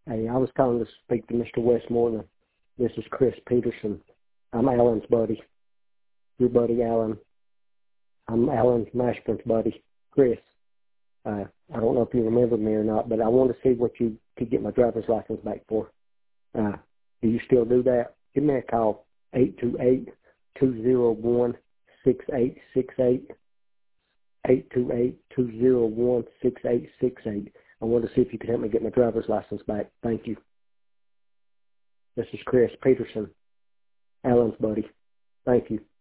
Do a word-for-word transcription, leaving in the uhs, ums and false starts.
Hey, I was calling to speak to Mister Westmoreland. This is Chris Peterson. I'm Alan's buddy. Your buddy Alan. I'm Alan Mashburn's buddy, Chris. Uh, I don't know if you remember me or not, but I want to see what you could get my driver's license back for. Uh, do you still do that? Give me a call, eight two eight, two zero one, six eight six eight, eight two eight, two zero one, six eight six eight. I want to see if you can help me get my driver's license back. Thank you. This is Chris Peterson, Alan's buddy. Thank you.